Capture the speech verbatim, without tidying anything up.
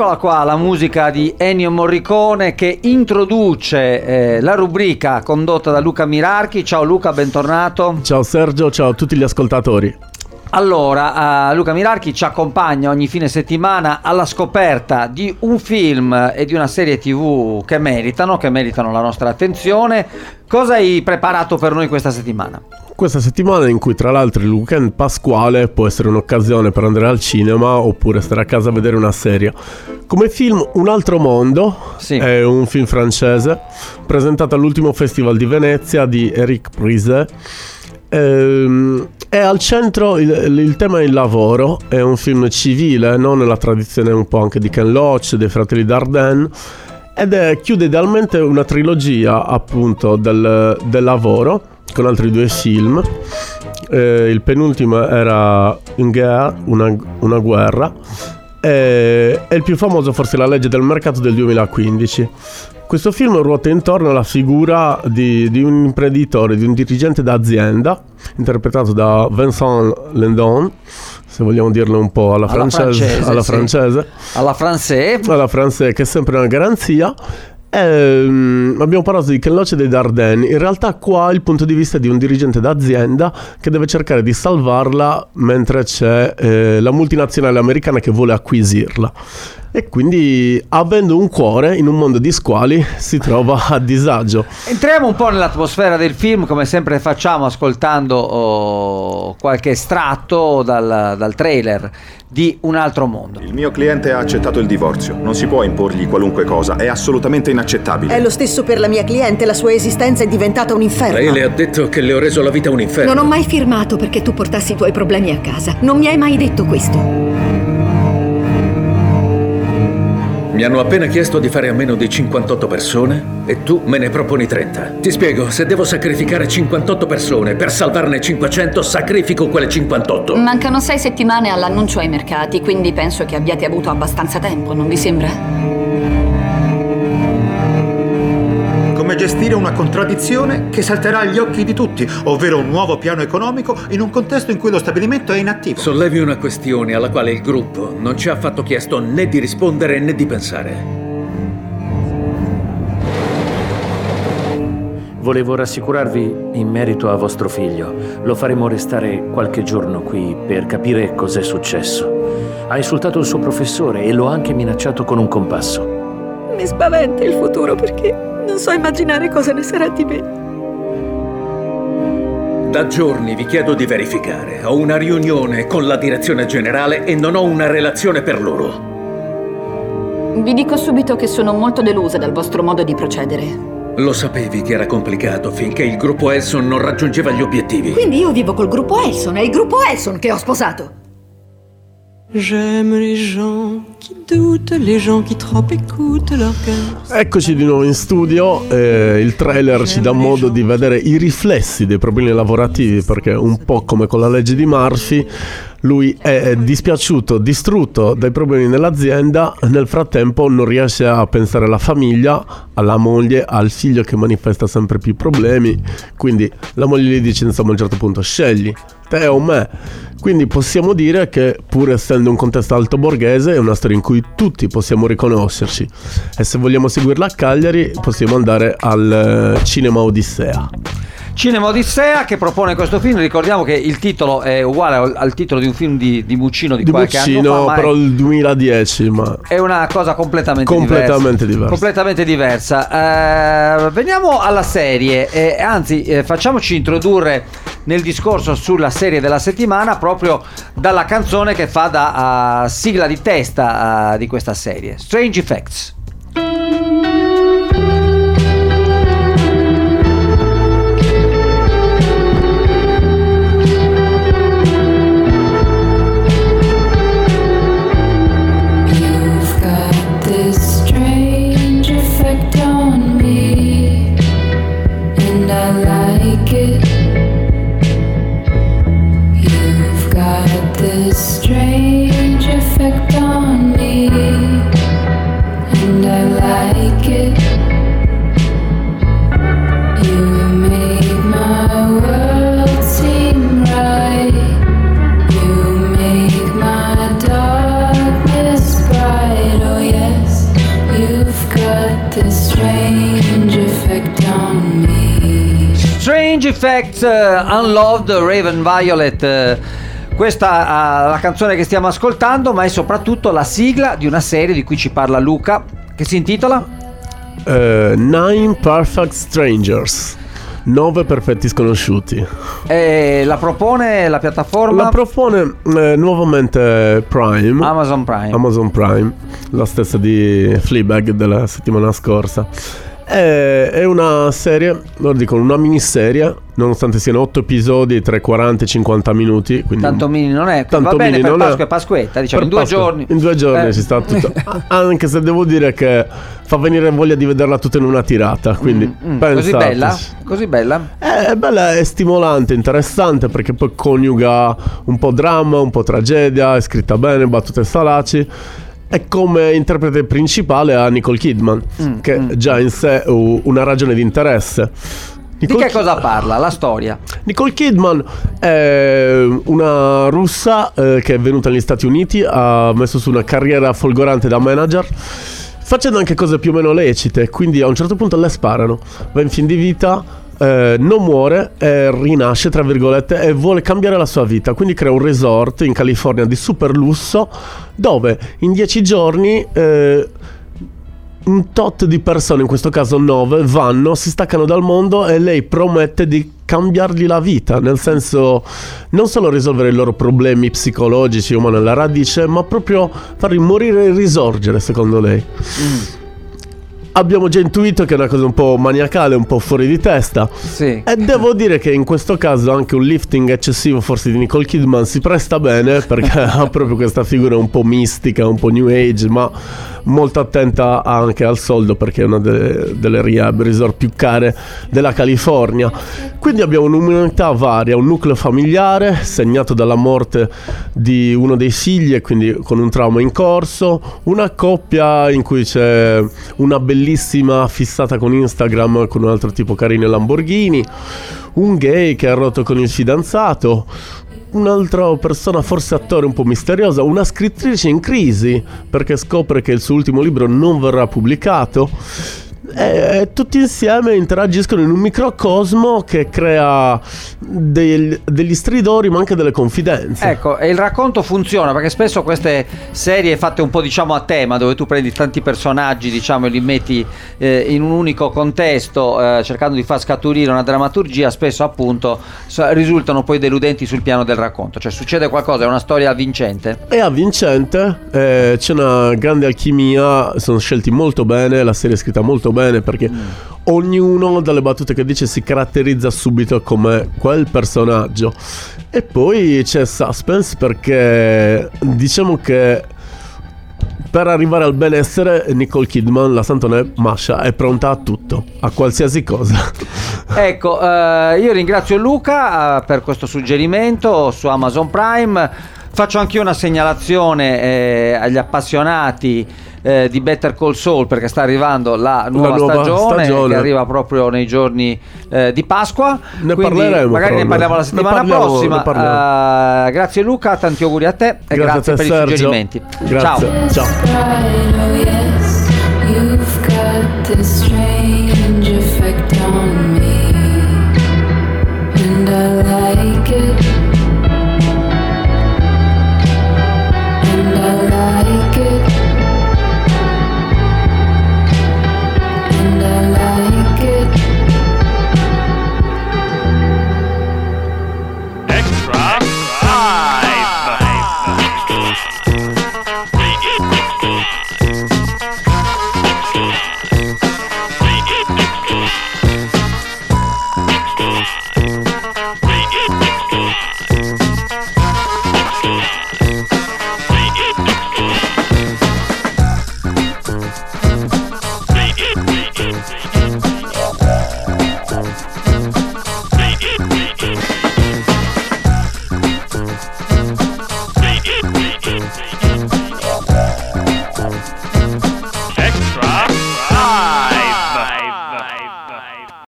Eccola qua, la musica di Ennio Morricone che introduce eh, la rubrica condotta da Luca Mirarchi. Ciao Luca, bentornato. Ciao Sergio, ciao a tutti gli ascoltatori. Allora, uh, Luca Mirarchi ci accompagna ogni fine settimana alla scoperta di un film e di una serie tivù che meritano, che meritano la nostra attenzione. Cosa hai preparato per noi questa settimana? Questa settimana, in cui tra l'altro il weekend pasquale può essere un'occasione per andare al cinema oppure stare a casa a vedere una serie. Come film Un altro mondo, sì. È un film francese presentato all'ultimo Festival di Venezia di Eric Prizet. Ehm, è al centro il, il tema è il lavoro. È un film civile, non nella tradizione un po' anche di Ken Loach, dei fratelli Dardenne, ed è, chiude idealmente una trilogia appunto del, del lavoro con altri due film. Eh, il penultimo era Une guerre, una, una guerra, e, e il più famoso forse La legge del mercato del duemilaquindici. Questo film ruota intorno alla figura di, di un imprenditore, di un dirigente d'azienda, interpretato da Vincent Lindon, se vogliamo dirlo un po' alla, alla francese, francese, alla, sì. francese. alla francese, alla francese, che è sempre una garanzia. E, um, abbiamo parlato di Ken Loach e dei Dardenne. In realtà qua il punto di vista è di un dirigente d'azienda che deve cercare di salvarla mentre c'è eh, la multinazionale americana che vuole acquisirla. E quindi, avendo un cuore in un mondo di squali, si trova a disagio. Entriamo un po' nell'atmosfera del film, come sempre facciamo, ascoltando oh, qualche estratto dal, dal trailer di Un altro mondo. Il mio cliente ha accettato il divorzio. Non si può imporgli qualunque cosa. È assolutamente inaccettabile. È lo stesso per la mia cliente. La sua esistenza è diventata un inferno. Lei le ha detto che le ho reso la vita un inferno. Non ho mai firmato perché tu portassi i tuoi problemi a casa. Non mi hai mai detto questo. Mi hanno appena chiesto di fare a meno di cinquantotto persone e tu me ne proponi trenta. Ti spiego, se devo sacrificare cinquantotto persone per salvarne cinquecento, sacrifico quelle cinquantotto. Mancano sei settimane all'annuncio ai mercati, quindi penso che abbiate avuto abbastanza tempo, non vi sembra? Come gestire una contraddizione che salterà agli occhi di tutti, ovvero un nuovo piano economico in un contesto in cui lo stabilimento è inattivo. Sollevi una questione alla quale il gruppo non ci ha affatto chiesto né di rispondere né di pensare. Volevo rassicurarvi in merito a vostro figlio. Lo faremo restare qualche giorno qui per capire cos'è successo. Ha insultato il suo professore e lo ha anche minacciato con un compasso. Mi spaventa il futuro perché non so immaginare cosa ne sarà di me. Da giorni vi chiedo di verificare. Ho una riunione con la direzione generale e non ho una relazione per loro. Vi dico subito che sono molto delusa dal vostro modo di procedere. Lo sapevi che era complicato finché il gruppo Elson non raggiungeva gli obiettivi. Quindi io vivo col gruppo Elson, è il gruppo Elson che ho sposato. J'aime les gens qui doutent, les gens qui trop écoutent leur cœur. Eccoci di nuovo in studio. Eh, il trailer ci dà modo di vedere i riflessi dei problemi lavorativi, perché un po' come con la legge di Murphy, lui è dispiaciuto, distrutto dai problemi nell'azienda. Nel frattempo non riesce a pensare alla famiglia, alla moglie, al figlio che manifesta sempre più problemi. Quindi la moglie gli dice, insomma, a un certo punto: scegli, te o me. Quindi possiamo dire che, pur essendo un contesto alto borghese, è una storia in cui tutti possiamo riconoscerci. E se vogliamo seguirla a Cagliari, possiamo andare al Cinema Odissea. Cinema Odissea, che propone questo film. Ricordiamo che il titolo è uguale al, al titolo di un film di, di Muccino di, di qualche Muccino, anno fa, però il duemiladieci, ma è una cosa completamente, completamente diversa, diversa. Completamente diversa. Eh, veniamo alla serie, eh, anzi eh, facciamoci introdurre nel discorso sulla serie della settimana proprio dalla canzone che fa da uh, sigla di testa uh, di questa serie, Strange Effects. Strange effect on me, and Strange Effects, uh, Unloved Raven Violet. Uh, questa è uh, la canzone che stiamo ascoltando, ma è soprattutto la sigla di una serie di cui ci parla Luca, che si intitola uh, Nine Perfect Strangers. Nove perfetti sconosciuti. E la propone la piattaforma? La propone eh, nuovamente Prime. Amazon Prime. Amazon Prime, la stessa di Fleabag della settimana scorsa. È, è una serie, lo dico, una miniserie, nonostante siano otto episodi tra i quaranta e cinquanta minuti. Quindi tanto mini non è. Tanto va bene mini per non Pasqua è. e Pasquetta, diciamo, in due Pasqua, giorni. In due giorni eh. ci sta tutto. Anche se devo dire che fa venire voglia di vederla tutta in una tirata. Quindi mm, mm, così bella? Così bella? È, è bella, è stimolante, interessante, perché poi coniuga un po' dramma, un po' tragedia, è scritta bene, battute salaci. E come interprete principale ha Nicole Kidman, mm, che mm. già in sé è una ragione di interesse. Nicole di che cosa parla la storia? Nicole Kidman è una russa eh, che è venuta negli Stati Uniti, ha messo su una carriera folgorante da manager, facendo anche cose più o meno lecite, quindi a un certo punto le sparano, va in fin di vita. Eh, non muore, eh, rinasce tra virgolette e vuole cambiare la sua vita, quindi crea un resort in California di super lusso dove in dieci giorni eh, un tot di persone, in questo caso nove, vanno, si staccano dal mondo e lei promette di cambiargli la vita, nel senso non solo risolvere i loro problemi psicologici o nella radice, ma proprio farli morire e risorgere, secondo lei. mm. Abbiamo già intuito che è una cosa un po' maniacale, un po' fuori di testa. Sì. E devo dire che in questo caso anche un lifting eccessivo forse di Nicole Kidman si presta bene, perché ha proprio questa figura un po' mistica, un po' new age, ma molto attenta anche al soldo, perché è una delle, delle rehab resort più care della California. Quindi abbiamo un'umanità varia, un nucleo familiare segnato dalla morte di uno dei figli e quindi con un trauma in corso, una coppia in cui c'è una bellissima bellissima fissata con Instagram con un altro tipo carino Lamborghini, un gay che ha rotto con il fidanzato, un'altra persona forse attore un po' misteriosa, una scrittrice in crisi perché scopre che il suo ultimo libro non verrà pubblicato. E tutti insieme interagiscono in un microcosmo che crea del, degli stridori ma anche delle confidenze. Ecco, e il racconto funziona perché spesso queste serie fatte un po' diciamo a tema, dove tu prendi tanti personaggi diciamo e li metti eh, in un unico contesto eh, cercando di far scaturire una drammaturgia, spesso appunto risultano poi deludenti sul piano del racconto. Cioè succede qualcosa, è una storia avvincente? È avvincente, eh, c'è una grande alchimia, sono scelti molto bene, la serie è scritta molto bene perché mm. ognuno dalle battute che dice si caratterizza subito come quel personaggio. E poi c'è suspense perché diciamo che per arrivare al benessere Nicole Kidman, la Santonè Masha, è pronta a tutto, a qualsiasi cosa. Ecco, eh, io ringrazio Luca eh, per questo suggerimento su Amazon Prime. Faccio anche io una segnalazione eh, agli appassionati eh, di Better Call Saul, perché sta arrivando la nuova, la nuova stagione, stagione che arriva proprio nei giorni eh, di Pasqua. Ne quindi parleremo, magari ne parliamo la settimana parliamo, prossima. Uh, grazie Luca, tanti auguri a te e grazie, grazie per Sergio. i suggerimenti. Grazie. Ciao. Ciao.